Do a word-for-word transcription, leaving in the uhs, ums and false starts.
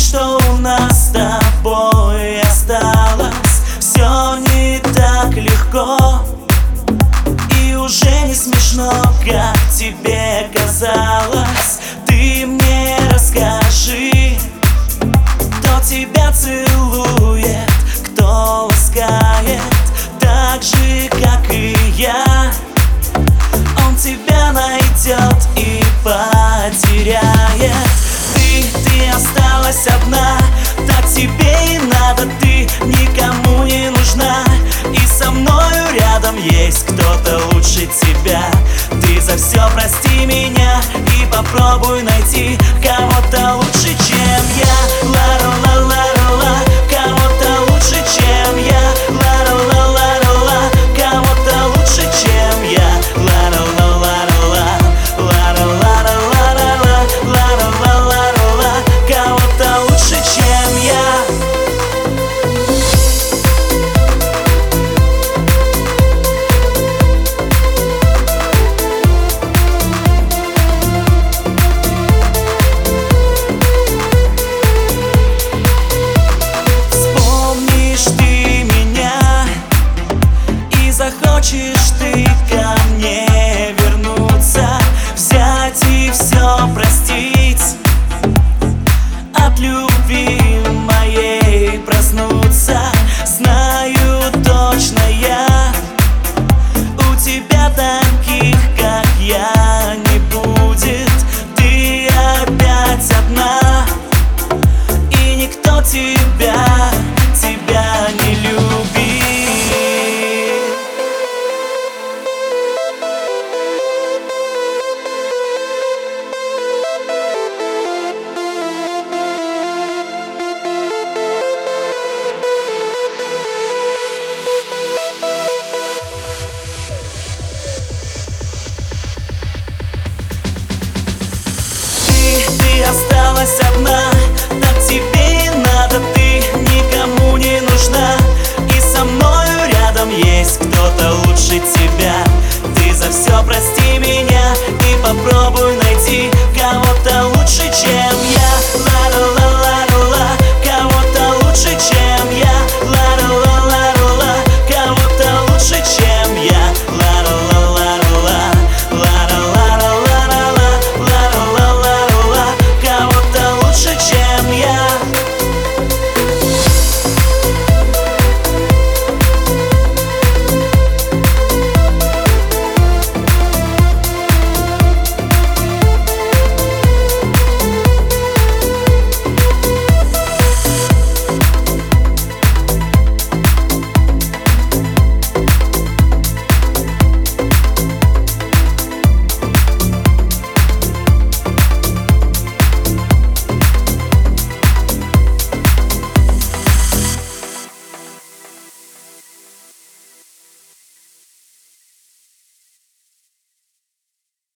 что у нас с тобой осталось. Все не так легко и уже не смешно, как тебе казалось. Ты мне расскажи, кто тебя целует, кто ласкает так же, как и я. Он тебя найдет и потеряет. Ты, ты осталась одна, так тебе и надо. Ты никому не нужна, и со мною рядом есть кто-то лучше тебя. Ты за все прости меня и попробуй найти кого-то лучше, чем я. Ла-ла-ла-ла-ла, кого-то лучше, чем я. Ла-ла-ла-ла-ла, кого-то лучше, чем я. Ла-ла-ла-ла-ла, ла-ла-ла-ла-ла-ла, ла-ла-ла-ла-ла, кого-то лучше, чем я. Захочешь ты ко мне вернуться, взять и все простить, от любви моей проснуться. Знаю точно я, у тебя таких, как я, не будет. Ты опять одна, и никто тебя, тебя не любит. Ты осталась одна, так тебе и надо. Ты никому не нужна, и со мною рядом есть кто-то лучше тебя.